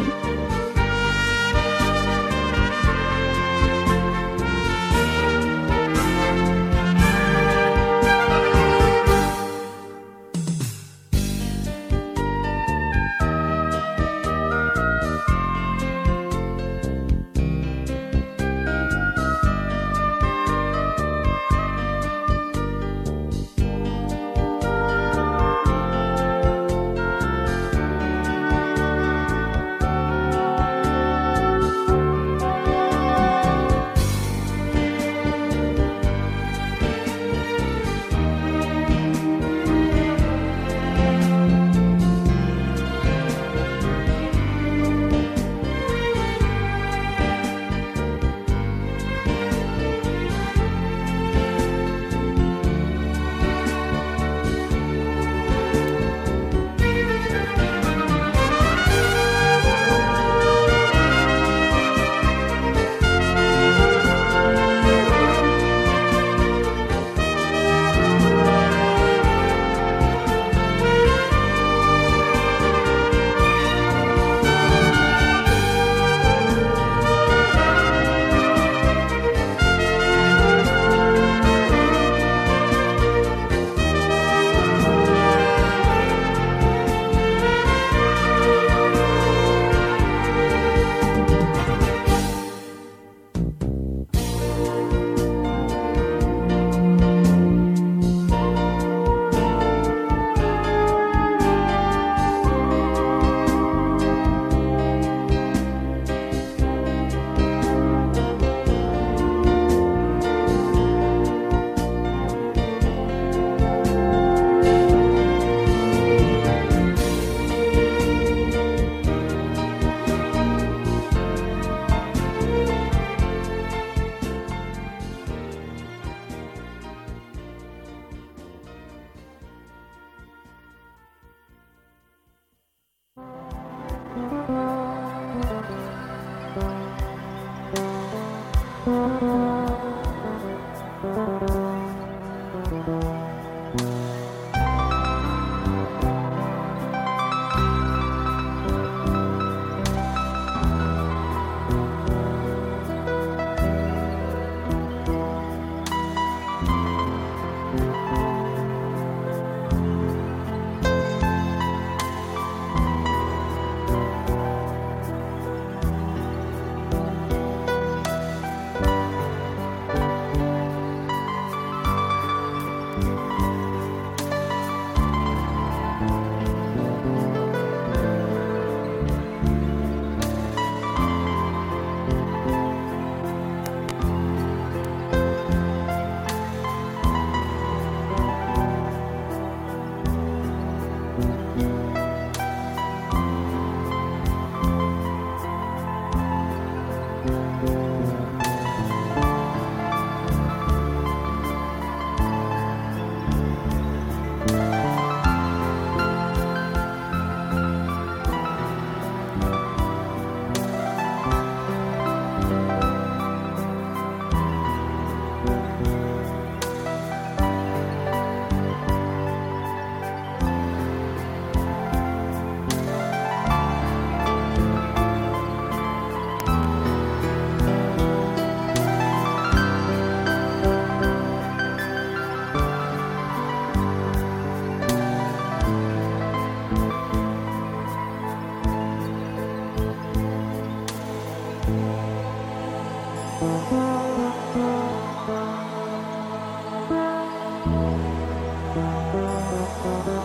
Thank you.